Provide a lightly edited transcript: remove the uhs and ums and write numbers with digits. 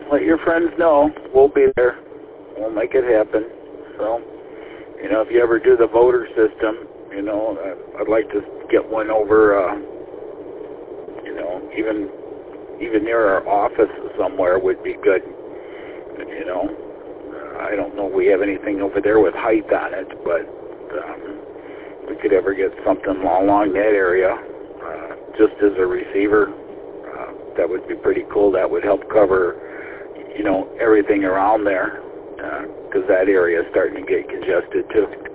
let your friends know. We'll be there. We'll make it happen. So, if you ever do the voter system, I'd like to get one over, even near our office somewhere would be good. I don't know if we have anything over there with height on it, but if we could ever get something along that area, just as a receiver, that would be pretty cool. That would help cover, everything around there, because that area is starting to get congested too.